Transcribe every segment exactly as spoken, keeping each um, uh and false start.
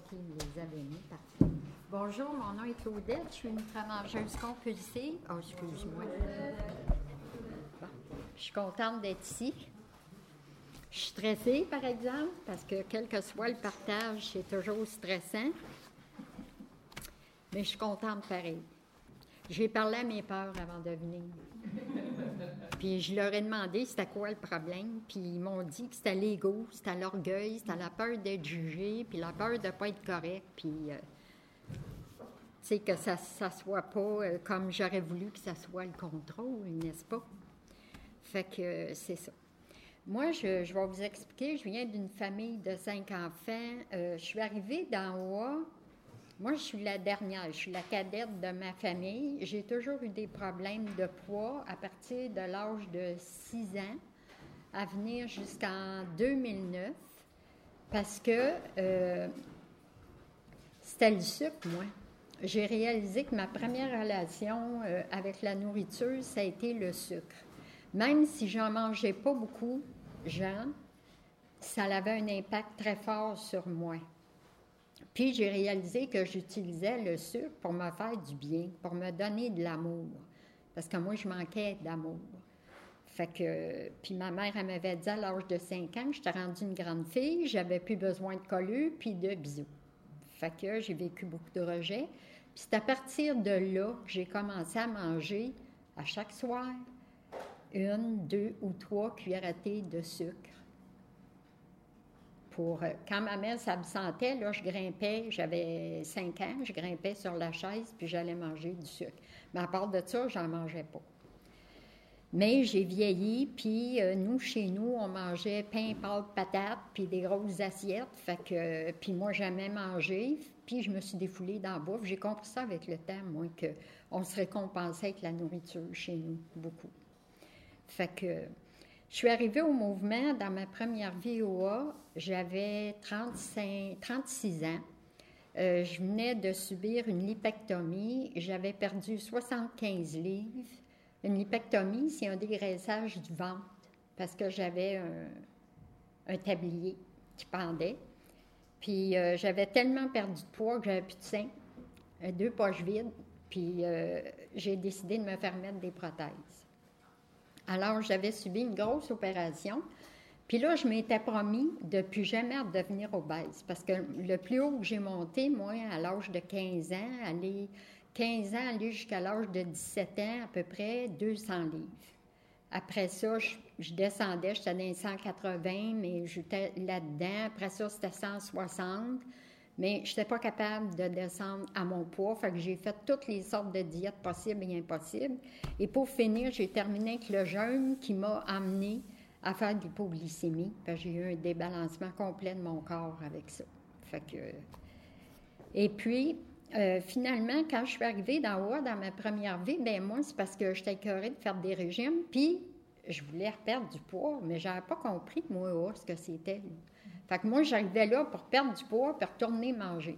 OK, vous les avez mis, parfait. Bonjour, mon nom est Claudette, je suis une ultramangeuse compulsive. Oh, excuse-moi. Bon, je suis contente d'être ici. Je suis stressée, par exemple, parce que quel que soit le partage, c'est toujours stressant. Mais je suis contente pareil. J'ai parlé à mes peurs avant de venir. Puis je leur ai demandé c'était quoi le problème. Puis ils m'ont dit que c'était l'ego, c'était l'orgueil, c'était la peur d'être jugé, puis la peur de ne pas être correct. Puis, euh, tu sais, que ça ne soit pas euh, comme j'aurais voulu que ça soit le contrôle, n'est-ce pas? Fait que euh, c'est ça. Moi, je, je vais vous expliquer, je viens d'une famille de cinq enfants. Euh, je suis arrivée d'en haut. Moi, je suis la dernière, je suis la cadette de ma famille. J'ai toujours eu des problèmes de poids à partir de l'âge de six ans, à venir jusqu'en deux mille neuf, parce que euh, c'était le sucre, moi. J'ai réalisé que ma première relation euh, avec la nourriture, ça a été le sucre. Même si j'en mangeais pas beaucoup, Jean, ça avait un impact très fort sur moi. Puis j'ai réalisé que j'utilisais le sucre pour me faire du bien, pour me donner de l'amour. Parce que moi, je manquais d'amour. Fait que, puis ma mère, elle m'avait dit à l'âge de cinq ans, j'étais rendue une grande fille, j'avais plus besoin de colleux puis de bisous. Fait que j'ai vécu beaucoup de rejets. Puis c'est à partir de là que j'ai commencé à manger à chaque soir une, deux ou trois cuillères à thé de sucre. Pour, quand ma mère s'absentait, là, je grimpais, j'avais cinq ans, je grimpais sur la chaise, puis j'allais manger du sucre. Mais à part de ça, j'en mangeais pas. Mais j'ai vieilli, puis euh, nous, chez nous, on mangeait pain, pâtes, patates, puis des grosses assiettes. Fait que, puis moi, j'aimais manger, puis je me suis défoulée dans la bouffe. J'ai compris ça avec le temps, moi, qu'on se récompensait avec la nourriture chez nous, beaucoup. Fait que... Je suis arrivée au mouvement dans ma première vie au A, j'avais trente-cinq, trente-six ans. Euh, je venais de subir une lipectomie. J'avais perdu soixante-quinze livres. Une lipectomie, c'est un dégraissage du ventre parce que j'avais un, un tablier qui pendait. Puis euh, j'avais tellement perdu de poids que j'avais plus de sein, deux poches vides. Puis euh, j'ai décidé de me faire mettre des prothèses. Alors, j'avais subi une grosse opération. Puis là, je m'étais promis de ne plus jamais redevenir obèse. Parce que le plus haut que j'ai monté, moi, à l'âge de quinze ans, aller quinze ans, aller jusqu'à l'âge de dix-sept ans, à peu près deux cents livres. Après ça, je, je descendais, j'étais dans les cent quatre-vingts, mais j'étais là-dedans. Après ça, c'était cent soixante. Mais je n'étais pas capable de descendre à mon poids, fait que j'ai fait toutes les sortes de diètes possibles et impossibles. Et pour finir, j'ai terminé avec le jeûne qui m'a amené à faire de l'hypoglycémie, parce que j'ai eu un débalancement complet de mon corps avec ça. Fait que... Et puis, euh, finalement, quand je suis arrivée d'en haut, dans ma première vie, bien moi, c'est parce que j'étais écœurée de faire des régimes, puis je voulais reperdre du poids, mais je n'avais pas compris, moi, oh, ce que c'était. Fait que moi, j'arrivais là pour perdre du poids puis retourner manger.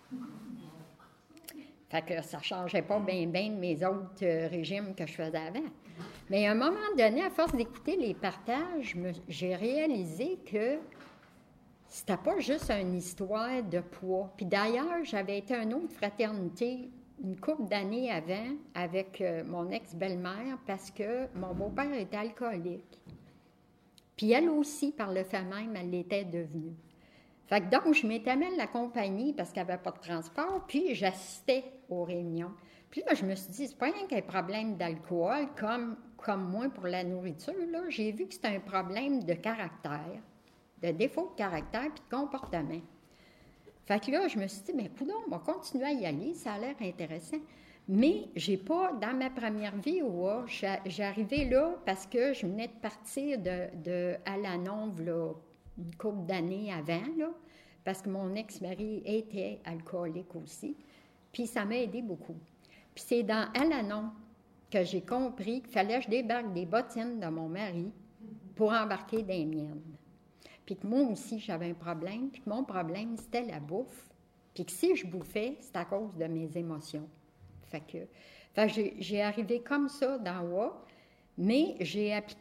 Fait que ça ne changeait pas bien, bien de mes autres euh, régimes que je faisais avant. Mais à un moment donné, à force d'écouter les partages, me, j'ai réalisé que c'était pas juste une histoire de poids. Puis d'ailleurs, j'avais été à une autre fraternité une couple d'années avant avec euh, mon ex-belle-mère parce que mon beau-père était alcoolique. Puis elle aussi, par le fait même, elle l'était devenue. Fait que donc, je m'étais même la compagnie parce qu'il n'y avait pas de transport, puis j'assistais aux réunions. Puis là, je me suis dit, c'est pas rien qu'un problème d'alcool, comme, comme moi pour la nourriture, là. J'ai vu que c'était un problème de caractère, de défaut de caractère puis de comportement. Fait que là, je me suis dit, mais coudonc, on va continuer à y aller, ça a l'air intéressant. Mais j'ai pas, dans ma première vie, ouais, j'arrivais là parce que je venais de partir de, de Al-Anon, là, une couple d'années avant, là, parce que mon ex-mari était alcoolique aussi. Puis ça m'a aidé beaucoup. Puis c'est dans Al-Anon que j'ai compris qu'il fallait que je débarque des bottines de mon mari pour embarquer des miennes. Puis que moi aussi, j'avais un problème, puis que mon problème, c'était la bouffe. Puis que si je bouffais, c'était à cause de mes émotions. Fait que, fait que j'ai, j'ai arrivé comme ça d'en haut, mais j'ai appliqué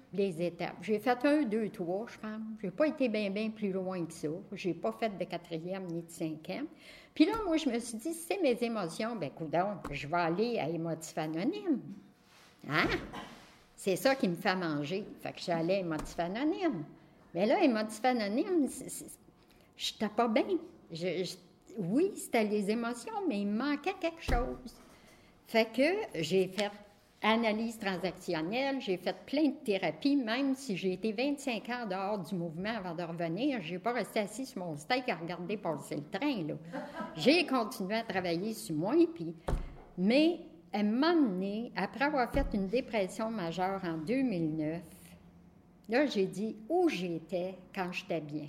les étapes. J'ai fait un, deux, trois, je pense. J'ai pas été bien, bien plus loin que ça. J'ai pas fait de quatrième ni de cinquième. Puis là, moi, je me suis dit, si c'est mes émotions, bien, coudonc, je vais aller à Émotif Anonyme. Hein? C'est ça qui me fait manger. Fait que j'allais à Émotif Anonyme. Mais là, Émotif Anonyme, je n'étais pas bien. Je, je, oui, c'était les émotions, mais il me manquait quelque chose. Fait que j'ai fait analyse transactionnelle, j'ai fait plein de thérapies, même si j'ai été vingt-cinq ans dehors du mouvement avant de revenir, je n'ai pas resté assis sur mon steak à regarder passer le train, là. J'ai continué à travailler sur moi, puis... Mais à un moment donné, après avoir fait une dépression majeure en deux mille neuf, là, j'ai dit où j'étais quand j'étais bien.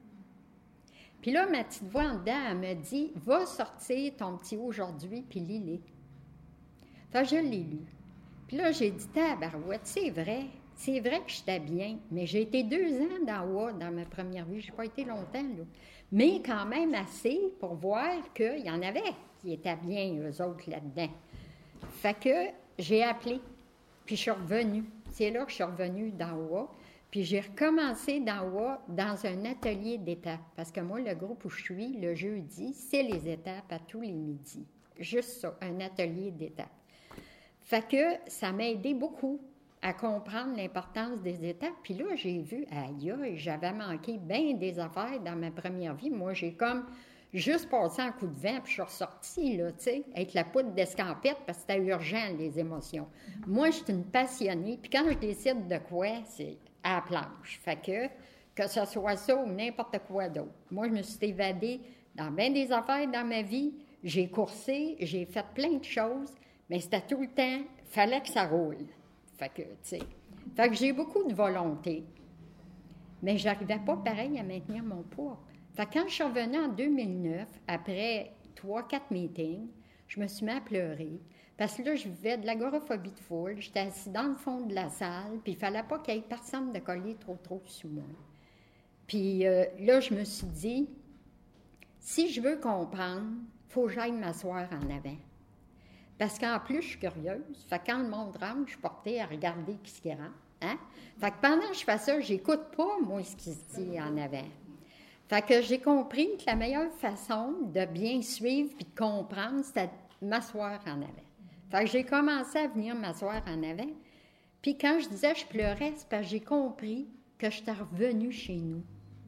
Puis là, ma petite voix en dedans, elle me dit, va sortir ton petit aujourd'hui, puis lis-les. Fait que je l'ai lu. Puis là, j'ai dit, tabarouette, c'est vrai, c'est vrai que j'étais bien, mais j'ai été deux ans dans W A dans ma première vie, je n'ai pas été longtemps, là. Mais quand même assez pour voir qu'il y en avait qui étaient bien, eux autres, là-dedans. Fait que j'ai appelé, puis je suis revenue. C'est là que je suis revenue dans W A. Puis j'ai recommencé dans W A dans un atelier d'étapes. Parce que moi, le groupe où je suis, le jeudi, c'est les étapes à tous les midis. Juste ça, un atelier d'étapes. Fait que ça m'a aidé beaucoup à comprendre l'importance des étapes. Puis là, j'ai vu, aïe, aïe, j'avais manqué bien des affaires dans ma première vie. Moi, j'ai comme juste passé un coup de vent, puis je suis ressortie, là, tu sais, avec la poudre d'escampette, parce que c'était urgent, les émotions. Moi, je suis une passionnée, puis quand je décide de quoi, c'est à la planche. Fait que, que ce soit ça ou n'importe quoi d'autre. Moi, je me suis évadée dans bien des affaires dans ma vie. J'ai coursé, j'ai fait plein de choses, mais c'était tout le temps, il fallait que ça roule. Fait que, tu sais, fait que j'ai beaucoup de volonté. Mais je n'arrivais pas, pareil, à maintenir mon poids. Fait que quand je suis revenue en deux mille neuf, après trois, quatre meetings, je me suis mis à pleurer. Parce que là, je vivais de l'agoraphobie de foule. J'étais assise dans le fond de la salle, puis il ne fallait pas qu'il y ait personne de coller trop, trop sur moi. Puis euh, là, je me suis dit, si je veux comprendre, il faut que j'aille m'asseoir en avant. Parce qu'en plus, je suis curieuse. Fait que quand le monde rentre, je suis portée à regarder qui se rentre. Hein? Fait que pendant que je fais ça, j'écoute pas, moi, ce qui se dit en avant. Fait que j'ai compris que la meilleure façon de bien suivre puis de comprendre, c'était de m'asseoir en avant. Fait que j'ai commencé à venir m'asseoir en avant. Puis quand je disais que je pleurais, c'est parce que j'ai compris que j'étais revenue chez nous.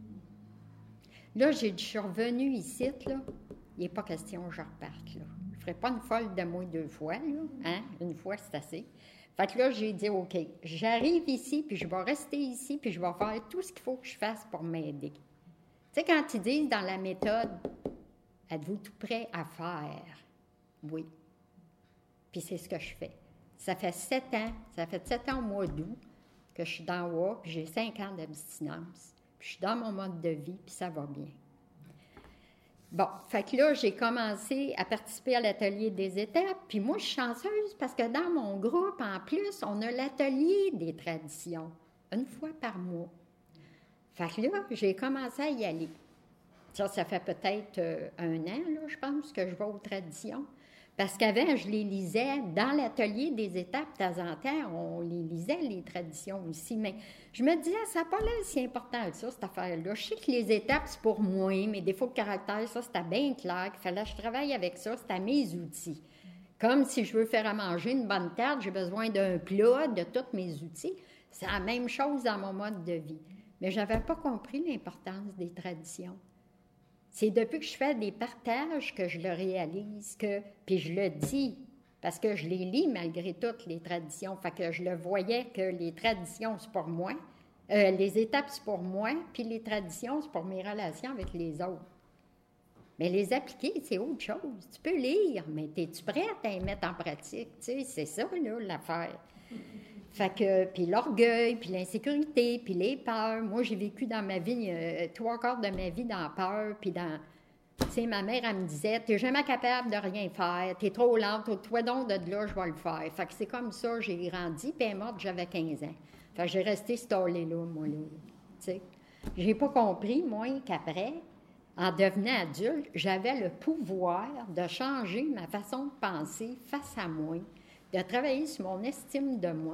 Là, j'ai dit, je suis revenue ici, là. Il n'est pas question que je reparte, là. Je ne ferai pas une folle de moi deux fois, là. Hein? Une fois, c'est assez. Fait que là, j'ai dit, OK, j'arrive ici, puis je vais rester ici, puis je vais faire tout ce qu'il faut que je fasse pour m'aider. Tu sais, quand ils disent dans la méthode, êtes-vous tout prêt à faire? Oui. Puis c'est ce que je fais. Ça fait sept ans, ça fait sept ans au mois d'août que je suis dans W A, puis j'ai cinq ans d'abstinence. Puis je suis dans mon mode de vie, puis ça va bien. Bon, fait que là, j'ai commencé à participer à l'atelier des étapes, puis moi, je suis chanceuse parce que dans mon groupe, en plus, on a l'atelier des traditions, une fois par mois. Fait que là, j'ai commencé à y aller. Ça, ça fait peut-être euh, un an, là, je pense, que je vais aux traditions. Parce qu'avant, je les lisais dans l'atelier des étapes, de temps en temps, on les lisait, les traditions aussi. Mais je me disais, ça n'a pas l'air si important que ça, cette affaire-là. Je sais que les étapes, c'est pour moi, mes défauts de caractère, ça, c'était bien clair, qu'il fallait que je travaille avec ça, c'était mes outils. Comme si je veux faire à manger une bonne tarte, j'ai besoin d'un plat, de tous mes outils. C'est la même chose dans mon mode de vie. Mais je n'avais pas compris l'importance des traditions. C'est depuis que je fais des partages que je le réalise, que, puis je le dis, parce que je les lis malgré toutes les traditions. Fait que je le voyais que les traditions, c'est pour moi, euh, les étapes, c'est pour moi, puis les traditions, c'est pour mes relations avec les autres. Mais les appliquer, c'est autre chose. Tu peux lire, mais es-tu prête à les mettre en pratique? Tu sais, c'est ça, là, l'affaire. Fait que, puis l'orgueil, puis l'insécurité, puis les peurs. Moi, j'ai vécu dans ma vie, euh, trois quarts de ma vie dans la peur, puis dans... Tu sais, ma mère, elle me disait, t'es jamais capable de rien faire, t'es trop lente, toi donc de là, je vais le faire. Fait que c'est comme ça, j'ai grandi, puis elle est morte, j'avais quinze ans. Fait que j'ai resté stallée là, moi, là. Tu sais, j'ai pas compris, moi, qu'après, en devenant adulte, j'avais le pouvoir de changer ma façon de penser face à moi, de travailler sur mon estime de moi, puis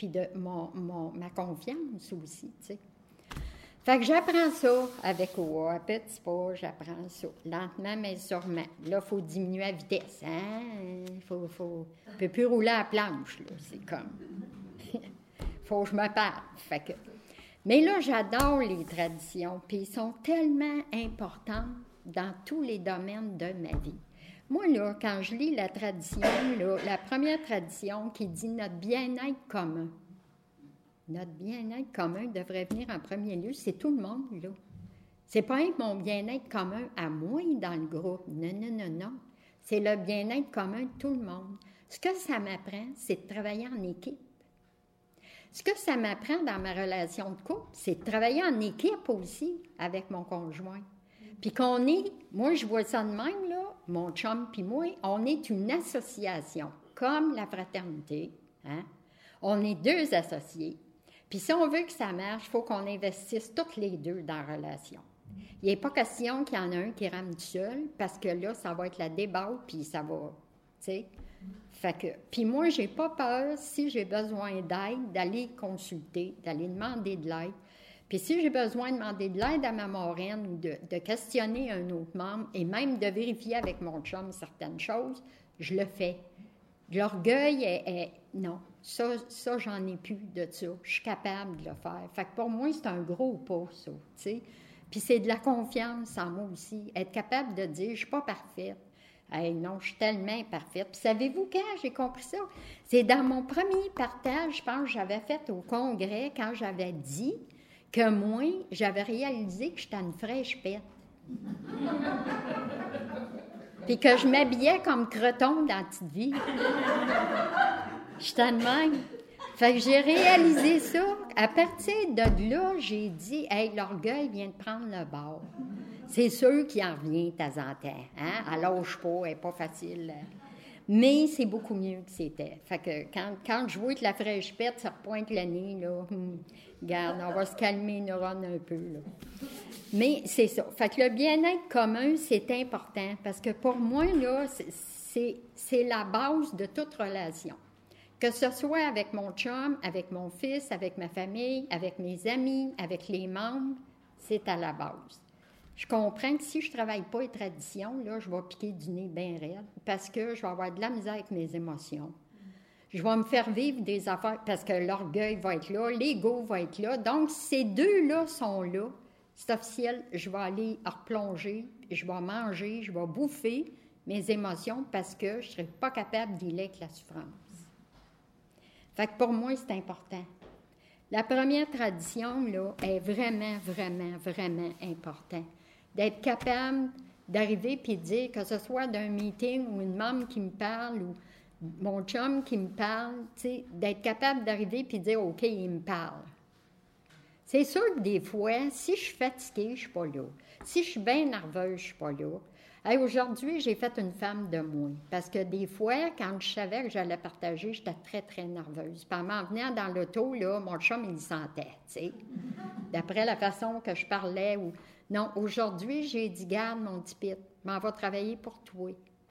puis de mon, mon, ma confiance aussi, tu sais. Fait que j'apprends ça avec O A, à petits pas, j'apprends ça, lentement mais sûrement. Là, il faut diminuer la vitesse, hein? Il faut, faut... ne peut plus rouler à la planche, là, c'est comme... faut que je me parle, fait que... Mais là, j'adore les traditions, puis ils sont tellement importantes dans tous les domaines de ma vie. Moi, là, quand je lis la tradition, là, la première tradition qui dit notre bien-être commun, notre bien-être commun devrait venir en premier lieu, c'est tout le monde, là. C'est pas avec mon bien-être commun à moi dans le groupe. Non, non, non, non. C'est le bien-être commun de tout le monde. Ce que ça m'apprend, c'est de travailler en équipe. Ce que ça m'apprend dans ma relation de couple, c'est de travailler en équipe aussi avec mon conjoint. Puis qu'on est, moi je vois ça de même, là, mon chum puis moi, on est une association, comme la fraternité, hein? On est deux associés. Puis si on veut que ça marche, il faut qu'on investisse toutes les deux dans la relation. Il n'est pas question qu'il y en a un qui rame tout seul, parce que là, ça va être la déballe, puis ça va, tu sais. Fait que, puis moi, j'ai pas peur, si j'ai besoin d'aide, d'aller consulter, d'aller demander de l'aide. Puis si j'ai besoin de demander de l'aide à ma marraine ou de, de questionner un autre membre et même de vérifier avec mon chum certaines choses, je le fais. L'orgueil est... est non, ça, ça j'en ai plus de ça. Je suis capable de le faire. Fait que pour moi, c'est un gros pas, ça, tu sais. Puis c'est de la confiance en moi aussi. Être capable de dire, je suis pas parfaite. Hey, non, je suis tellement imparfaite. Puis savez-vous quand j'ai compris ça? C'est dans mon premier partage, je pense que j'avais fait au congrès, quand j'avais dit que moi, j'avais réalisé que j'étais une fraîche pète. Puis que je m'habillais comme creton dans la petite vie. J'étais de même. Fait que j'ai réalisé ça. À partir de là, j'ai dit, hey, l'orgueil vient de prendre le bord. C'est sûr qu'il en revient de temps en temps. Hein? Elle lâche pas, elle n'est pas facile. Mais c'est beaucoup mieux que c'était. Fait que quand, quand je vois que la fraîche pète, ça repointe le nez, là. Hum, regarde, on va se calmer les neurones un peu, là. Mais c'est ça. Fait que le bien-être commun, c'est important. Parce que pour moi, là, c'est, c'est, c'est la base de toute relation. Que ce soit avec mon chum, avec mon fils, avec ma famille, avec mes amis, avec les membres, c'est à la base. Je comprends que si je ne travaille pas les traditions, là, je vais piquer du nez bien raide parce que je vais avoir de la misère avec mes émotions. Je vais me faire vivre des affaires parce que l'orgueil va être là, l'ego va être là. Donc, ces deux-là sont là. C'est officiel, je vais aller replonger, je vais manger, je vais bouffer mes émotions parce que je ne serai pas capable d'y aller avec la souffrance. Fait que pour moi, c'est important. La première tradition, là, est vraiment, vraiment, vraiment importante. D'être capable d'arriver puis de dire, que ce soit d'un meeting ou une membre qui me parle ou mon chum qui me parle, tu sais, d'être capable d'arriver puis de dire, OK, il me parle. C'est sûr que des fois, si je suis fatiguée, je ne suis pas là. Si je suis bien nerveuse, je ne suis pas là. Hey, aujourd'hui, j'ai fait une femme de moi. Parce que des fois, quand je savais que j'allais partager, j'étais très, très nerveuse. Puis en m'en venant dans l'auto, là, mon chum, il le sentait, tu sais. D'après la façon que je parlais. Ou... Non, aujourd'hui, j'ai dit, garde mon petit pit, m'en va travailler pour toi.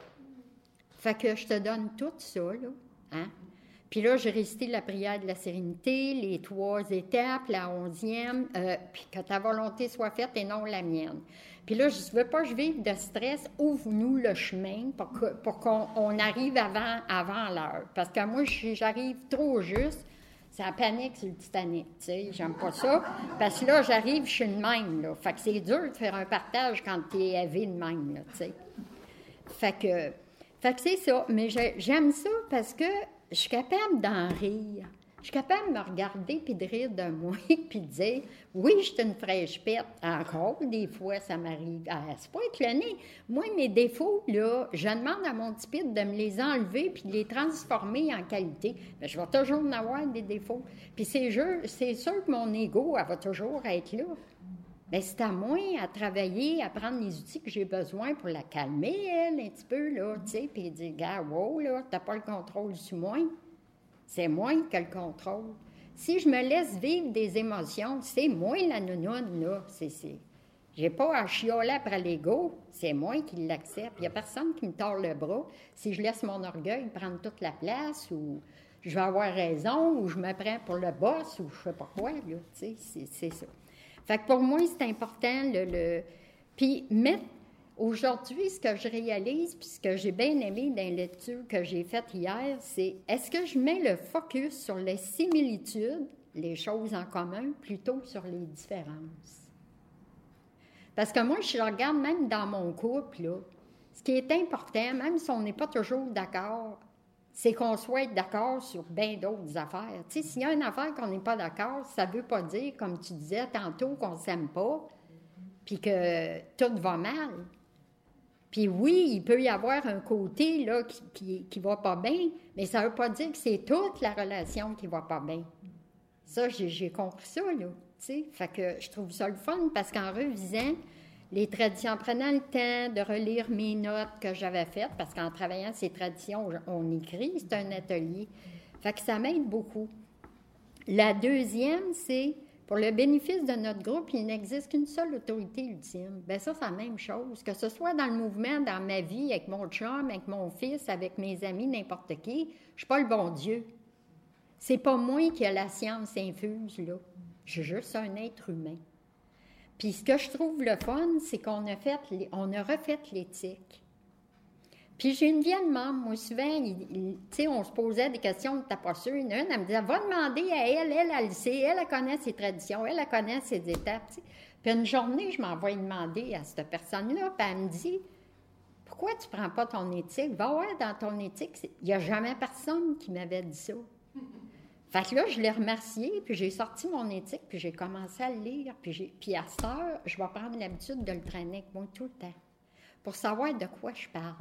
Fait que je te donne tout ça, là, hein. Puis là, j'ai récité la prière de la sérénité, les trois étapes, la onzième, euh, puis que ta volonté soit faite et non la mienne. Puis là, je ne veux pas que je vive de stress, ouvre-nous le chemin pour, que, pour qu'on on arrive avant, avant l'heure. Parce que moi, si j'arrive trop juste, c'est la panique sur le Titanic, tu sais, j'aime pas ça. Parce que là, j'arrive, je suis de même, là. Fait que c'est dur de faire un partage quand tu es élevé de même, là, tu sais. Fait que, fait que c'est ça. Mais j'aime ça parce que je suis capable d'en rire. Je suis capable de me regarder puis de rire de moi puis de dire, oui, je suis une fraîche pète. Encore, des fois, ça m'arrive. Ah, c'est pas avec le nez. Moi, mes défauts, là, je demande à mon petit pit de me les enlever puis de les transformer en qualité. Bien, je vais toujours en avoir des défauts. Puis c'est sûr, c'est sûr que mon ego, elle va toujours être là. Bien, c'est à moi à travailler, à prendre les outils que j'ai besoin pour la calmer, elle, un petit peu, là, tu sais, puis dire, gars, wow, là, t'as pas le contrôle sur moi. C'est moi qui ai le contrôle. Si je me laisse vivre des émotions, c'est moi la nounoune, là. C'est, c'est... J'ai pas à chioler après l'ego, c'est moi qui l'accepte. Il n'y a personne qui me tord le bras si je laisse mon orgueil prendre toute la place ou... je vais avoir raison, ou je me prends pour le boss, ou je sais pas quoi, là, tu sais, c'est, c'est ça. Fait que pour moi, c'est important, le... le... Puis mettre, aujourd'hui, ce que je réalise, puis ce que j'ai bien aimé dans les lectures que j'ai faites hier, c'est, est-ce que je mets le focus sur les similitudes, les choses en commun, plutôt sur les différences? Parce que moi, je regarde même dans mon couple, là, ce qui est important, même si on n'est pas toujours d'accord, c'est qu'on soit d'accord sur bien d'autres affaires. Tu sais, s'il y a une affaire qu'on n'est pas d'accord, ça ne veut pas dire, comme tu disais tantôt, qu'on ne s'aime pas, puis que tout va mal. Puis oui, il peut y avoir un côté là qui ne va pas bien, mais ça ne veut pas dire que c'est toute la relation qui ne va pas bien. Ça, j'ai, j'ai compris ça, là, tu sais. Fait que je trouve ça le fun, parce qu'en revisant les traditions, en prenant le temps de relire mes notes que j'avais faites, parce qu'en travaillant ces traditions, on écrit, c'est un atelier. Fait que ça m'aide beaucoup. La deuxième, c'est, pour le bénéfice de notre groupe, il n'existe qu'une seule autorité ultime. Bien ça, c'est la même chose. Que ce soit dans le mouvement, dans ma vie, avec mon chum, avec mon fils, avec mes amis, n'importe qui, je ne suis pas le bon Dieu. C'est pas moi qui a la science infuse, là. Je suis juste un être humain. Puis ce que je trouve le fun, c'est qu'on a fait, on a refait l'éthique. Puis j'ai une vieille membre, moi souvent, tu sais, on se posait des questions, de t'as pas sûr, une, elle me disait, va demander à elle, elle, elle le sait, elle, elle connaît ses traditions, elle, elle connaît ses étapes, tu sais. Puis une journée, je m'envoie demander à cette personne-là, puis elle me dit, pourquoi tu prends pas ton éthique? Va voir dans ton éthique, il n'y a jamais personne qui m'avait dit ça. Fait que là, je l'ai remercié, puis j'ai sorti mon éthique, puis j'ai commencé à le lire. Puis, j'ai, puis à cette heure, je vais prendre l'habitude de le traîner avec moi tout le temps, pour savoir de quoi je parle.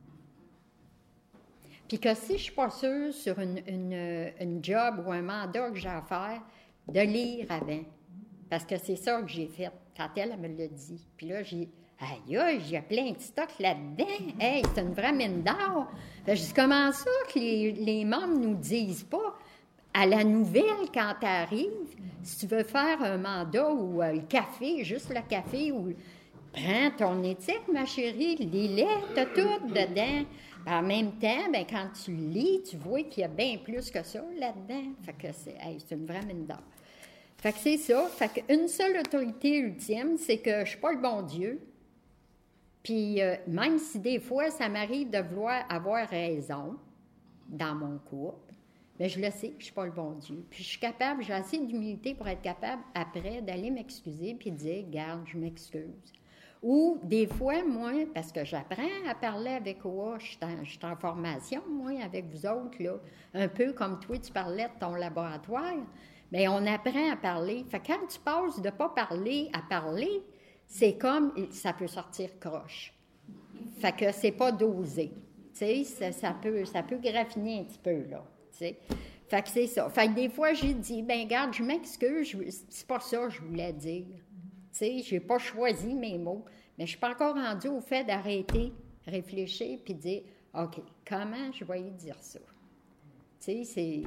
Puis que si je ne suis pas sûre sur une, une, une job ou un mandat que j'ai à faire, de lire avant. Parce que c'est ça que j'ai fait, quand elle, elle me l'a dit. Puis là, j'ai aïe, aïe, j'ai plein de stock là-dedans. Hey, c'est une vraie mine d'or. Fait que je dis, comment ça que les, les membres ne nous disent pas? À la nouvelle, quand tu arrives, si tu veux faire un mandat ou euh, le café, juste le café, ou prends ton éthique, ma chérie, lis-les, t'as tout dedans. En même temps, ben, quand tu lis, tu vois qu'il y a bien plus que ça là-dedans. Fait que c'est, hey, c'est une vraie mine d'or. Fait que c'est ça. Fait qu'une seule autorité ultime, c'est que je ne suis pas le bon Dieu. Puis euh, même si des fois, ça m'arrive de vouloir avoir raison dans mon couple, bien, je le sais, je ne suis pas le bon Dieu. Puis je suis capable, j'ai assez d'humilité pour être capable, après, d'aller m'excuser puis de dire, garde, je m'excuse. Ou des fois, moi, parce que j'apprends à parler avec O A, je suis en, je suis en formation, moi, avec vous autres, là, un peu comme toi, tu parlais de ton laboratoire, bien, on apprend à parler. Fait que quand tu passes de ne pas parler à parler, c'est comme, ça peut sortir croche. Fait que c'est pas dosé. Tu sais, ça, ça, peut, ça peut graffiner un petit peu, là. T'sais. Fait que c'est ça. Fait que des fois, j'ai dit, ben regarde, je m'excuse, je, c'est pas ça que je voulais dire. Tu sais, j'ai pas choisi mes mots, mais je suis pas encore rendue au fait d'arrêter, réfléchir, puis dire, OK, comment je vais y dire ça? Tu sais, c'est,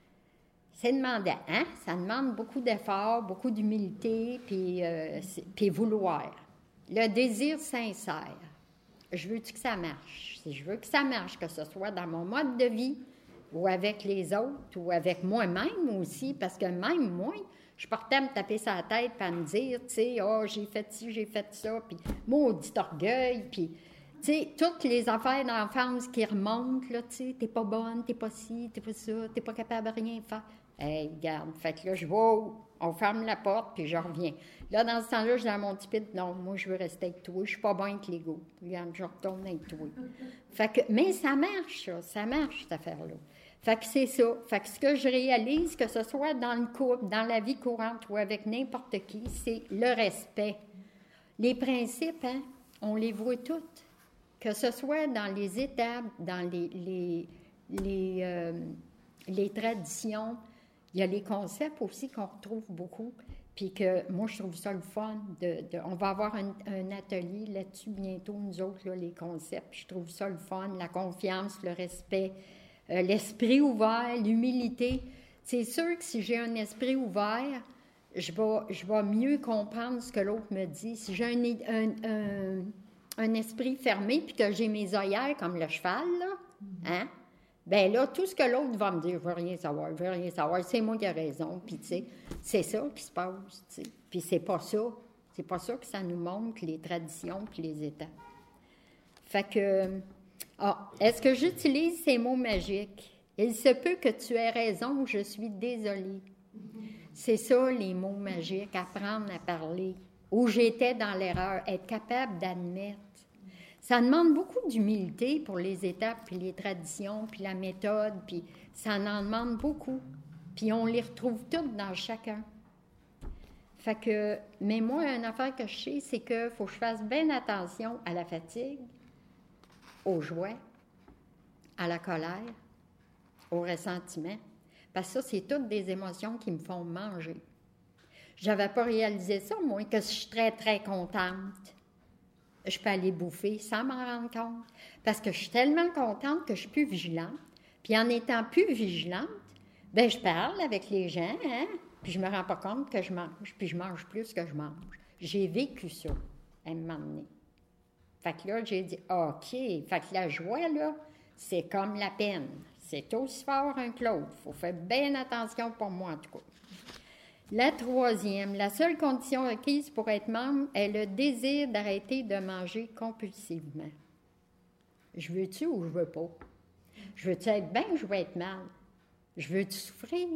c'est demandant, hein? Ça demande beaucoup d'efforts, beaucoup d'humilité, puis, euh, puis vouloir. Le désir sincère. Je veux que ça marche. Si je veux que ça marche, que ce soit dans mon mode de vie, ou avec les autres, ou avec moi-même aussi, parce que même moi, je portais à me taper sa tête et à me dire, tu sais, oh, j'ai fait ci, j'ai fait ça, puis maudit orgueil, puis, tu sais, toutes les affaires d'enfance qui remontent, là, tu sais, t'es pas bonne, t'es pas ci, t'es pas ça, t'es pas capable de rien faire. Hey, regarde, fait que là, je vais, on ferme la porte, puis je reviens. Là, dans ce temps-là, je dis à mon petit pit, non, moi, je veux rester avec toi, je suis pas bonne avec l'ego. Regarde, je retourne avec toi. Fait que, mais ça marche, ça, ça marche, cette affaire-là. Fait que c'est ça. Fait que ce que je réalise, que ce soit dans le couple, dans la vie courante ou avec n'importe qui, c'est le respect. Les principes, hein, on les voit toutes. Que ce soit dans les étapes, dans les, les, les, euh, les traditions, il y a les concepts aussi qu'on retrouve beaucoup. Puis que moi, je trouve ça le fun. De, de, on va avoir un, un atelier là-dessus bientôt, nous autres, là, les concepts. Je trouve ça le fun, la confiance, le respect. Euh, l'esprit ouvert, l'humilité. C'est sûr que si j'ai un esprit ouvert, je vais, je vais mieux comprendre ce que l'autre me dit. Si j'ai un, un, un, un esprit fermé puis que j'ai mes œillères comme le cheval, là, hein, bien là, tout ce que l'autre va me dire, je veux rien savoir, je veux rien savoir, c'est moi qui ai raison, puis tu sais, c'est ça qui se passe, tu sais. Puis c'est pas ça, c'est pas ça que ça nous montre, les traditions puis les étapes. Fait que, ah, est-ce que j'utilise ces mots magiques? Il se peut que tu aies raison, je suis désolée. C'est ça, les mots magiques, apprendre à parler. Où j'étais dans l'erreur, être capable d'admettre. Ça demande beaucoup d'humilité pour les étapes, puis les traditions, puis la méthode, puis ça en demande beaucoup. Puis on les retrouve toutes dans chacun. Fait que, mais moi, une affaire que je sais, c'est qu'il faut que je fasse bien attention à la fatigue, aux joies, à la colère, au ressentiment. Parce que ça, c'est toutes des émotions qui me font manger. Je n'avais pas réalisé ça, moi, que je suis très, très contente. Je peux aller bouffer sans m'en rendre compte. Parce que je suis tellement contente que je suis plus vigilante. Puis en étant plus vigilante, bien, je parle avec les gens, hein? Puis je me rends pas compte que je mange. Puis je mange plus que je mange. J'ai vécu ça, à un moment donné. Fait que là, j'ai dit, OK. Fait que la joie, là, c'est comme la peine. C'est aussi fort un que l'autre. Il faut faire bien attention pour moi, en tout cas. La troisième, la seule condition requise pour être membre est le désir d'arrêter de manger compulsivement. Je veux-tu ou je veux pas? Je veux-tu être bien ou je veux être mal? Je veux-tu souffrir?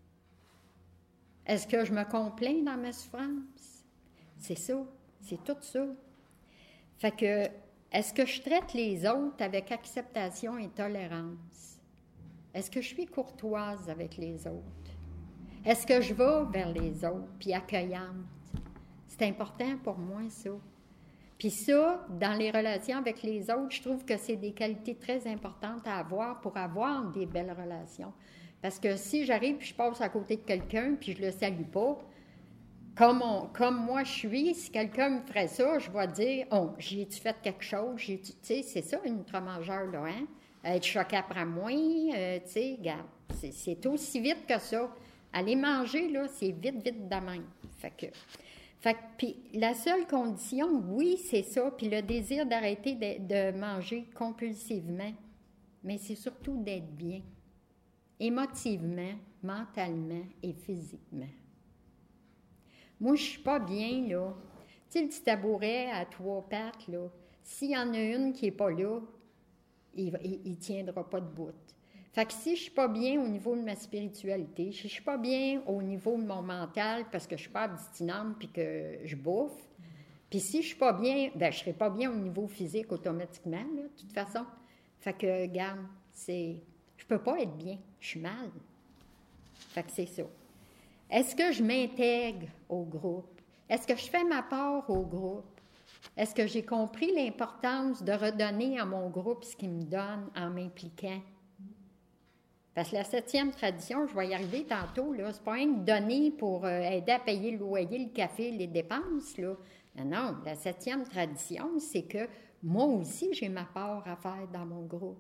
Est-ce que je me complains dans ma souffrance? C'est ça, c'est tout ça. Fait que, est-ce que je traite les autres avec acceptation et tolérance? Est-ce que je suis courtoise avec les autres? Est-ce que je vais vers les autres, puis accueillante? C'est important pour moi, ça. Puis ça, dans les relations avec les autres, je trouve que c'est des qualités très importantes à avoir pour avoir des belles relations. Parce que si j'arrive puis je passe à côté de quelqu'un puis je le salue pas, comme, on, comme moi je suis, si quelqu'un me ferait ça, je vais dire « Oh, j'ai-tu fait quelque chose? » Tu sais, c'est ça, une ultramangeur, là, hein? Être choqué après moi, euh, tu sais, regarde, c'est, c'est aussi vite que ça. Aller manger, là, c'est vite, vite de même. Fait que, fait que, puis la seule condition, oui, c'est ça, puis le désir d'arrêter de, de manger compulsivement, mais c'est surtout d'être bien, émotivement, mentalement et physiquement. Moi, je suis pas bien, là. Tu sais, le petit tabouret à trois pattes, là, s'il y en a une qui n'est pas là, il ne tiendra pas debout. Fait que si je suis pas bien au niveau de ma spiritualité, si je suis pas bien au niveau de mon mental parce que je suis pas abstinente puis que je bouffe, puis si je suis pas bien, ben je serai pas bien au niveau physique automatiquement, là, de toute façon. Fait que, regarde, c'est... Je peux pas être bien, je suis mal. Fait que c'est ça. Est-ce que je m'intègre au groupe? Est-ce que je fais ma part au groupe? Est-ce que j'ai compris l'importance de redonner à mon groupe ce qu'il me donne en m'impliquant? Parce que la septième tradition, je vais y arriver tantôt, là, c'est pas rien de donner pour euh, aider à payer le loyer, le café, les dépenses, là. Non, non, la septième tradition, c'est que moi aussi, j'ai ma part à faire dans mon groupe.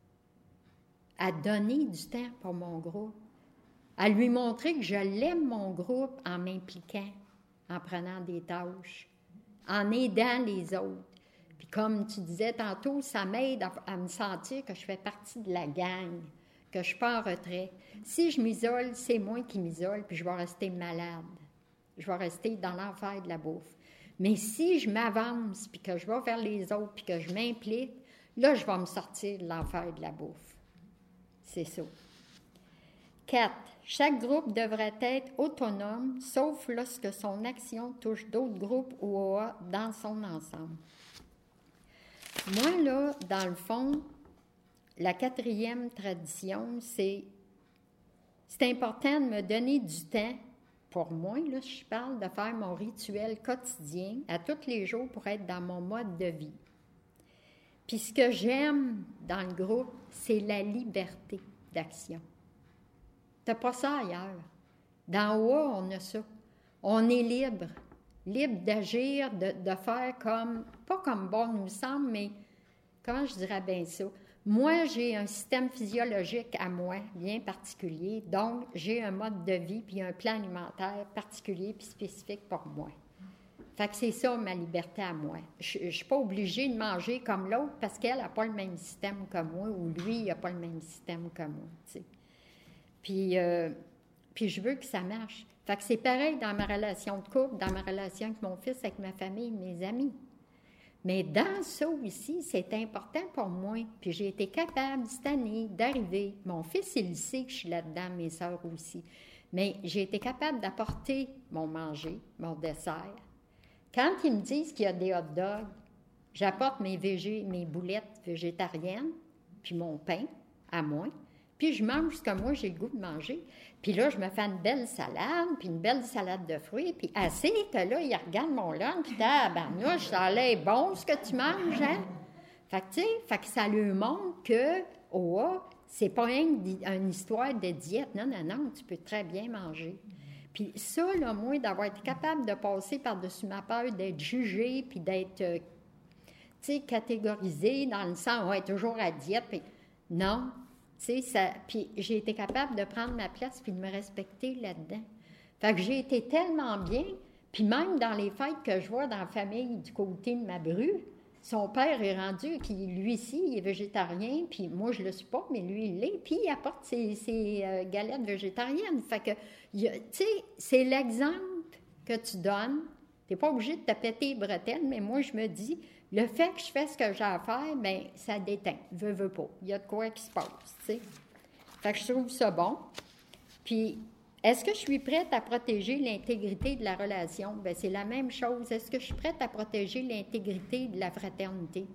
À donner du temps pour mon groupe. À lui montrer que je l'aime, mon groupe, en m'impliquant, en prenant des tâches, en aidant les autres. Puis comme tu disais tantôt, ça m'aide à, à me sentir que je fais partie de la gang, que je suis pas en retrait. Si je m'isole, c'est moi qui m'isole, puis je vais rester malade. Je vais rester dans l'enfer de la bouffe. Mais si je m'avance, puis que je vais vers les autres, puis que je m'implique, là, je vais me sortir de l'enfer de la bouffe. C'est ça. Quatre. Chaque groupe devrait être autonome, sauf lorsque son action touche d'autres groupes ou O A dans son ensemble. Moi, là, dans le fond, la quatrième tradition, c'est, c'est important de me donner du temps, pour moi, là, je parle de faire mon rituel quotidien à tous les jours pour être dans mon mode de vie. Puis ce que j'aime dans le groupe, c'est la liberté d'action. T'as pas ça ailleurs. Dans O A, on a ça. On est libre. Libre d'agir, de, de faire comme, pas comme bon nous semble, mais comment je dirais bien ça? Moi, j'ai un système physiologique à moi, bien particulier, donc j'ai un mode de vie puis un plan alimentaire particulier puis spécifique pour moi. Fait que c'est ça, ma liberté à moi. Je ne suis pas obligée de manger comme l'autre parce qu'elle n'a pas le même système que moi ou lui, il n'a pas le même système que moi, tu sais. Puis, euh, puis je veux que ça marche. Fait que c'est pareil dans ma relation de couple, dans ma relation avec mon fils, avec ma famille, mes amis. Mais dans ça aussi, c'est important pour moi. Puis j'ai été capable cette année d'arriver. Mon fils, il sait que je suis là-dedans, mes sœurs aussi. Mais j'ai été capable d'apporter mon manger, mon dessert. Quand ils me disent qu'il y a des hot dogs, j'apporte mes, végé, mes boulettes végétariennes, puis mon pain à moi, puis je mange ce que moi j'ai le goût de manger. Puis là, je me fais une belle salade, puis une belle salade de fruits, puis assez que là, il regarde mon lunch, puis ah, ben là, ça a l'air bon ce que tu manges, hein? Fait que, tu sais, fait que ça lui montre que, oh, c'est pas une, une histoire de diète, non, non, non, tu peux très bien manger. Puis ça, là, moi, d'avoir été capable de passer par-dessus ma peur d'être jugée, puis d'être, euh, tu sais, catégorisée dans le sens, ouais, toujours à diète, puis non, tu sais, ça... Puis j'ai été capable de prendre ma place puis de me respecter là-dedans. Fait que j'ai été tellement bien, puis même dans les fêtes que je vois dans la famille du côté de ma bru, son père est rendu, qui lui-ci, il est végétarien, puis moi, je le suis pas, mais lui, il l'est, puis il apporte ses, ses euh, galettes végétariennes. Fait que, tu sais, c'est l'exemple que tu donnes. Tu n'es pas obligé de te péter les bretelles, mais moi, je me dis, le fait que je fais ce que j'ai à faire, bien, ça déteint. Veux, veux pas. Il y a de quoi qui se passe, tu sais. Fait que je trouve ça bon. Puis, est-ce que je suis prête à protéger l'intégrité de la relation? Bien, c'est la même chose. Est-ce que je suis prête à protéger l'intégrité de la fraternité,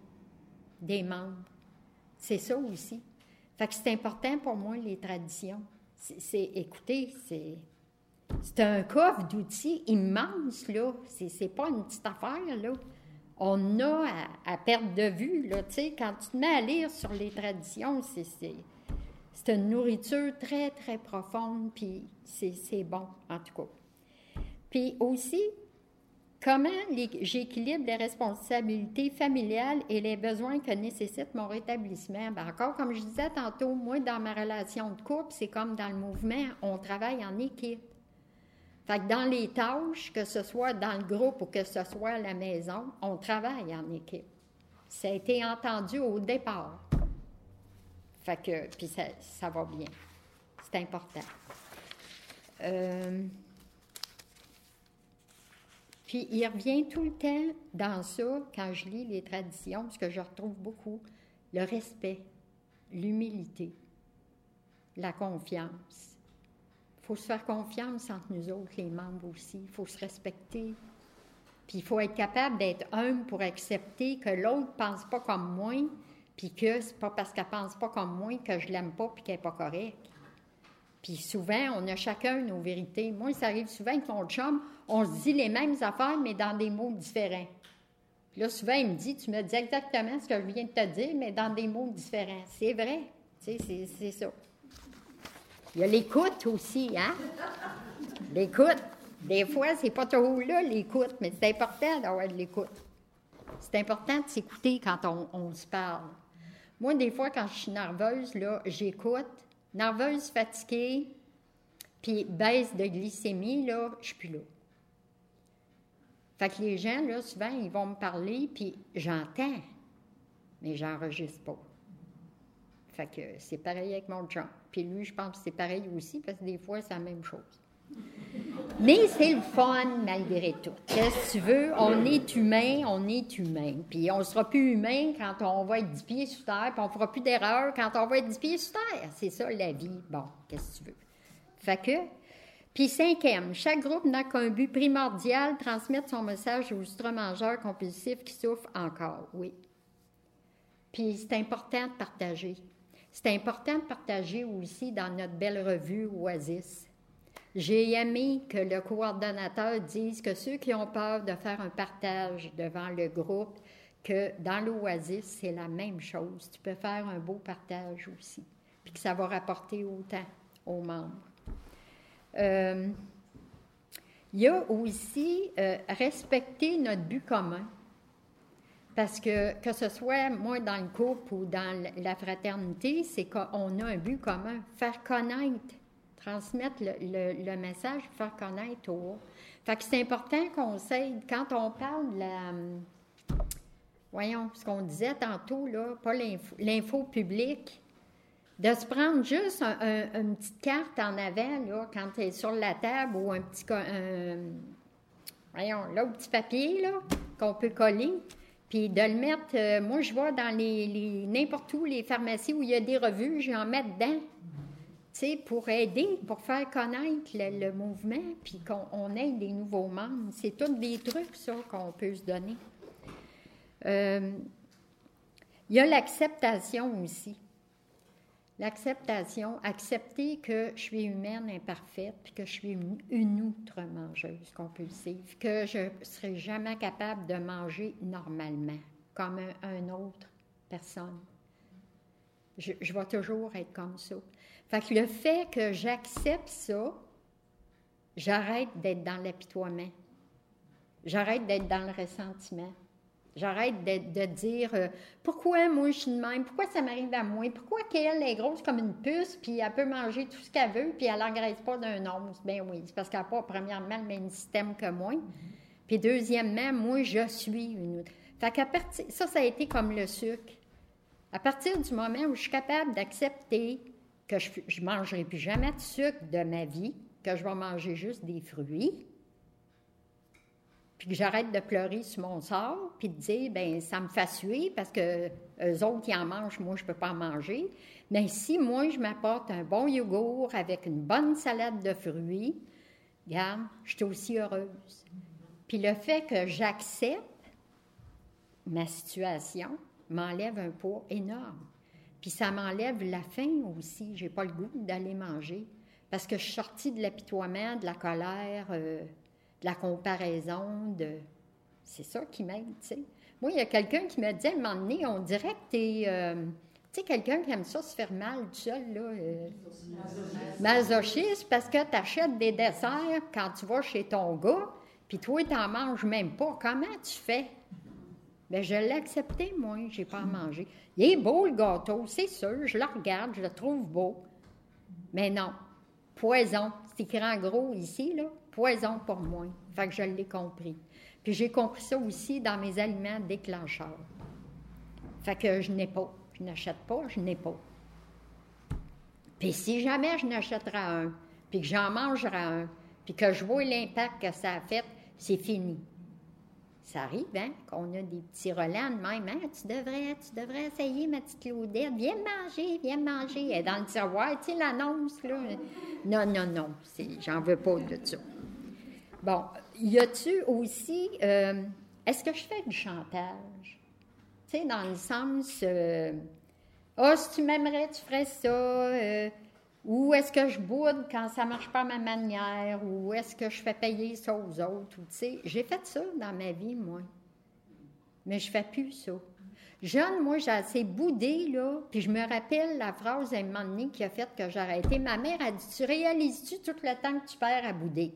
des membres? C'est ça aussi. Fait que c'est important pour moi, les traditions. C'est, c'est écoutez, c'est, c'est un coffre d'outils immense, là. C'est, c'est pas une petite affaire, là. On a à, à perdre de vue, là, tu sais, quand tu te mets à lire sur les traditions, c'est... c'est C'est une nourriture très, très profonde, puis c'est, c'est bon, en tout cas. Puis aussi, comment les, j'équilibre les responsabilités familiales et les besoins que nécessite mon rétablissement? Bien, encore, comme je disais tantôt, moi, dans ma relation de couple, c'est comme dans le mouvement, on travaille en équipe. Fait que dans les tâches, que ce soit dans le groupe ou que ce soit à la maison, on travaille en équipe. Ça a été entendu au départ. Fait que, puis ça, ça va bien. C'est important. Euh, puis il revient tout le temps dans ça, quand je lis les traditions, ce que je retrouve beaucoup, le respect, l'humilité, la confiance. Il faut se faire confiance entre nous autres, les membres aussi. Il faut se respecter. Puis il faut être capable d'être humble pour accepter que l'autre ne pense pas comme moi, puis que c'est pas parce qu'elle pense pas comme moi que je l'aime pas puis qu'elle n'est pas correcte. Puis souvent, on a chacun nos vérités. Moi, ça arrive souvent avec mon chum, on se dit les mêmes affaires, mais dans des mots différents. Puis là, souvent, il me dit, tu me dis exactement ce que je viens de te dire, mais dans des mots différents. C'est vrai, tu sais, c'est, c'est ça. Il y a l'écoute aussi, hein? L'écoute. Des fois, c'est pas toujours là, l'écoute, mais c'est important d'avoir de l'écoute. C'est important de s'écouter quand on, on se parle. Moi, des fois, quand je suis nerveuse, là, j'écoute. Nerveuse, fatiguée, puis baisse de glycémie, là, je suis plus là. Fait que les gens, là, souvent, ils vont me parler, puis j'entends, mais j'enregistre pas. Fait que c'est pareil avec mon chum. Puis lui, je pense que c'est pareil aussi, parce que des fois, c'est la même chose. Mais c'est le fun, malgré tout. Qu'est-ce que tu veux? On est humain, on est humain. Puis on ne sera plus humain quand on va être dix pieds sous terre, puis on ne fera plus d'erreur quand on va être dix pieds sous terre. C'est ça, la vie. Bon, qu'est-ce que tu veux? Fait que... Puis cinquième, chaque groupe n'a qu'un but primordial, transmettre son message aux ultra-mangeurs compulsifs qui souffrent encore, oui. Puis c'est important de partager. C'est important de partager aussi dans notre belle revue Oasis. J'ai aimé que le coordonnateur dise que ceux qui ont peur de faire un partage devant le groupe, que dans l'Oasis, c'est la même chose. Tu peux faire un beau partage aussi, puis que ça va rapporter autant aux membres. Euh, il y a aussi euh, respecter notre but commun. Parce que, que ce soit moi dans le couple ou dans la fraternité, c'est qu'on a un but commun, faire connaître transmettre le, le, le message, faire connaître aux... Fait que c'est important qu'on s'aide. Quand on parle de la... Voyons, ce qu'on disait tantôt, là, pas l'info, l'info publique, de se prendre juste un, un, une petite carte en avant, là, quand tu es sur la table, ou un petit... Un, voyons, là, un petit papier, là, qu'on peut coller, puis de le mettre... Euh, moi, je vois dans les, les... n'importe où, les pharmacies où il y a des revues, j'en mets dedans. Tu sais, pour aider, pour faire connaître le, le mouvement, puis qu'on on aide des nouveaux membres. C'est tous des trucs, ça, qu'on peut se donner. Euh, il y a l'acceptation aussi. L'acceptation, accepter que je suis humaine imparfaite, puis que je suis une, une outre-mangeuse compulsive, que je ne serai jamais capable de manger normalement, comme un, un autre personne. Je, je vais toujours être comme ça. Fait que le fait que j'accepte ça, j'arrête d'être dans l'apitoiement. J'arrête d'être dans le ressentiment. J'arrête de, de dire euh, pourquoi moi je suis de même, pourquoi ça m'arrive à moi, pourquoi qu'elle est grosse comme une puce, puis elle peut manger tout ce qu'elle veut, puis elle n'engraisse pas d'un once. Ben oui, c'est parce qu'elle n'a pas, premièrement, le même système que moi. Puis deuxièmement, moi, je suis une autre. Fait qu'à partir, ça, ça a été comme le sucre. À partir du moment où je suis capable d'accepter que je ne mangerai plus jamais de sucre de ma vie, que je vais manger juste des fruits, puis que j'arrête de pleurer sur mon sort, puis de dire, bien, ça me fait suer parce que eux autres, ils en mangent, moi, je ne peux pas en manger. Mais si moi, je m'apporte un bon yogourt avec une bonne salade de fruits, regarde, je suis aussi heureuse. Puis le fait que j'accepte ma situation m'enlève un poids énorme. Puis ça m'enlève la faim aussi. Je n'ai pas le goût d'aller manger parce que je suis sortie de l'apitoiement, de la colère, euh, de la comparaison, de... C'est ça qui m'aide, tu sais. Moi, il y a quelqu'un qui me dit, à un moment donné, on dirait que t'es... Euh... Tu sais, quelqu'un qui aime ça se faire mal tout seul, là. Euh... Masochiste, parce que tu achètes des desserts quand tu vas chez ton gars, puis toi, tu n'en manges même pas. Comment tu fais? Bien, je l'ai accepté, moi, je n'ai pas à manger. Il est beau, le gâteau, c'est sûr, je le regarde, je le trouve beau. Mais non, poison, c'est écrit en gros ici, là, poison pour moi. Fait que je l'ai compris. Puis j'ai compris ça aussi dans mes aliments déclencheurs. Fait que je n'ai pas, je n'achète pas, je n'ai pas. Puis si jamais je n'achèterai un, puis que j'en mangerai un, puis que je vois l'impact que ça a fait, c'est fini. Ça arrive, hein, qu'on a des petits relents de même. Hein? Tu devrais, tu devrais essayer, ma petite Claudette. Viens manger, viens manger. Elle est dans le tiroir, tu sais, l'annonce, là. Non, non, non, c'est, j'en veux pas de ça. Bon, y a-tu aussi... Euh, est-ce que je fais du chantage? Tu sais, dans le sens... Euh, ah, oh, si tu m'aimerais, tu ferais ça. Euh, ou est-ce que je boude quand ça ne marche pas à ma manière? Ou est-ce que je fais payer ça aux autres? Ou, tu sais, j'ai fait ça dans ma vie, moi. Mais je ne fais plus ça. Jeune, moi, j'ai assez boudé, là. Puis je me rappelle la phrase à un moment donné qui a fait que j'ai arrêté. Ma mère a dit, tu réalises-tu tout le temps que tu perds à bouder?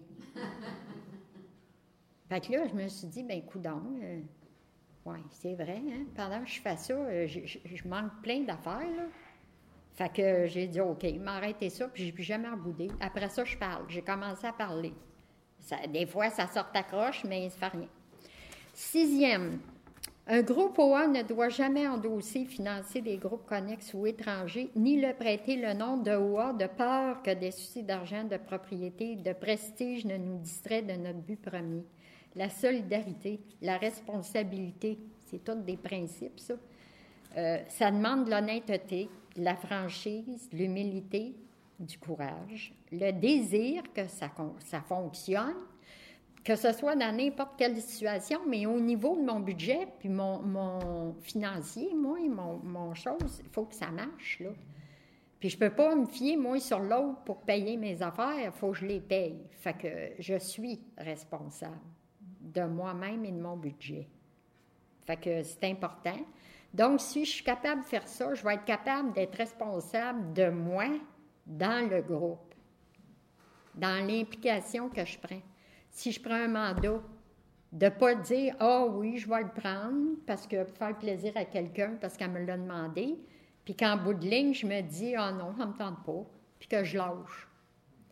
Fait que là, je me suis dit, bien, coudonc, euh, oui, c'est vrai, hein? Pendant que je fais ça, euh, je, je, je manque plein d'affaires, là. Fait que j'ai dit, OK, m'arrêtez ça, puis je n'ai plus jamais reboudé. Après ça, je parle. J'ai commencé à parler. Ça, des fois, ça sort à croche, mais ça ne fait rien. Sixième, un groupe O A ne doit jamais endosser, financer des groupes connexes ou étrangers, ni le prêter le nom de O A de peur que des soucis d'argent, de propriété, de prestige ne nous distraient de notre but premier. La solidarité, la responsabilité, c'est tous des principes, ça. Euh, ça demande de l'honnêteté, de la franchise, de l'humilité, du courage, le désir que ça, ça fonctionne, que ce soit dans n'importe quelle situation, mais au niveau de mon budget, puis mon, mon financier, moi, mon, mon chose, il faut que ça marche, là. Puis je ne peux pas me fier, moi, sur l'autre pour payer mes affaires, il faut que je les paye. Fait que je suis responsable de moi-même et de mon budget. Fait que c'est important. Donc, si je suis capable de faire ça, je vais être capable d'être responsable de moi dans le groupe, dans l'implication que je prends. Si je prends un mandat, de ne pas dire « Ah oh, oui, je vais le prendre parce que pour faire plaisir à quelqu'un parce qu'elle me l'a demandé », puis qu'en bout de ligne, je me dis « Ah oh, non, ça ne me tente pas », puis que je lâche.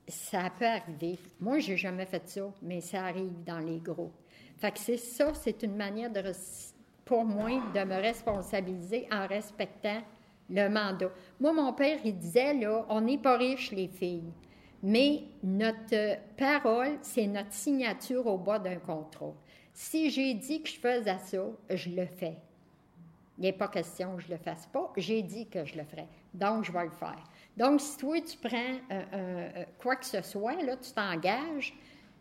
ça peut arriver. Moi, j'ai jamais fait ça, mais ça arrive dans les groupes. Fait que c'est ça, c'est une manière, de, pour moi, de me responsabiliser en respectant le mandat. Moi, mon père, il disait, là, on n'est pas riches, les filles, mais notre parole, c'est notre signature au bas d'un contrat. Si j'ai dit que je faisais ça, je le fais. Il n'est pas question que je ne le fasse pas. J'ai dit que je le ferais. Donc, je vais le faire. Donc, si toi, tu prends euh, euh, quoi que ce soit, là, tu t'engages,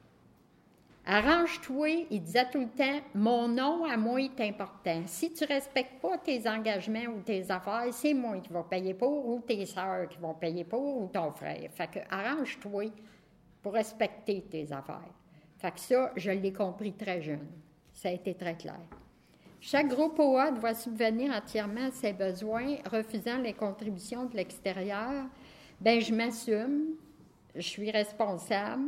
arrange-toi, il disait tout le temps, mon nom à moi est important. Si tu ne respectes pas tes engagements ou tes affaires, c'est moi qui vais payer pour, ou tes sœurs qui vont payer pour, ou ton frère. Fait que arrange-toi pour respecter tes affaires. Fait que ça, je l'ai compris très jeune. Ça a été très clair. Chaque groupe O A doit subvenir entièrement à ses besoins, refusant les contributions de l'extérieur. Bien, je m'assume, je suis responsable.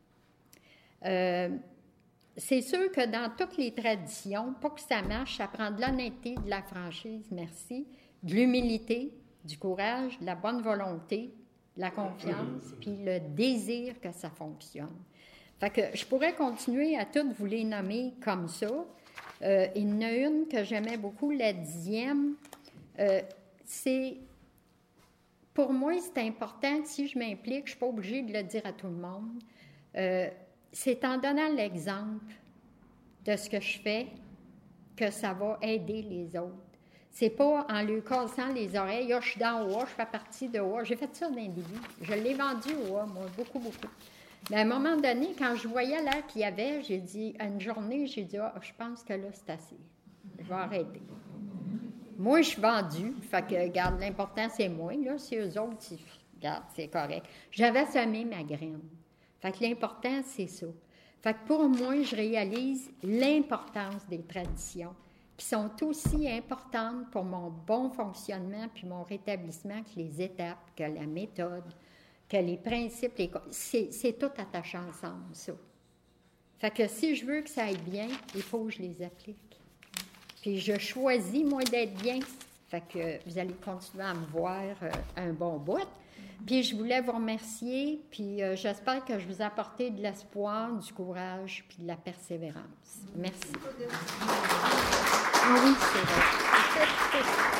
Euh, c'est sûr que dans toutes les traditions, pour que ça marche, ça prend de l'honnêteté, de la franchise, merci, de l'humilité, du courage, de la bonne volonté, de la confiance, puis le désir que ça fonctionne. Fait que je pourrais continuer à toutes vous les nommer comme ça. Euh, il y en a une que j'aimais beaucoup, la dixième. Euh, c'est, pour moi, c'est important, si je m'implique, je ne suis pas obligée de le dire à tout le monde. Euh, c'est en donnant l'exemple de ce que je fais que ça va aider les autres. C'est pas en lui cassant les oreilles. Ah, je suis dans O A, je fais partie de O A. J'ai fait ça dans le début. Je l'ai vendu O A, moi, beaucoup, beaucoup. Mais à un moment donné, quand je voyais l'air qu'il y avait, j'ai dit, à une journée, j'ai dit, ah, je pense que là, c'est assez. Je vais arrêter. Moi, je suis vendue. Fait que, regarde, l'important, c'est moi. Là, si eux autres, ils, regarde, c'est correct. J'avais semé ma graine. Fait que l'important, c'est ça. Fait que pour moi, je réalise l'importance des traditions, qui sont aussi importantes pour mon bon fonctionnement puis mon rétablissement que les étapes, que la méthode, que les principes, les... C'est, c'est tout attaché ensemble, ça. Fait que si je veux que ça aille bien, il faut que je les applique. Puis je choisis, moi, d'être bien. Fait que vous allez continuer à me voir euh, un bon bout. Puis je voulais vous remercier, puis euh, j'espère que je vous ai apporté de l'espoir, du courage, puis de la persévérance. Merci. Ah oui, c'est vrai.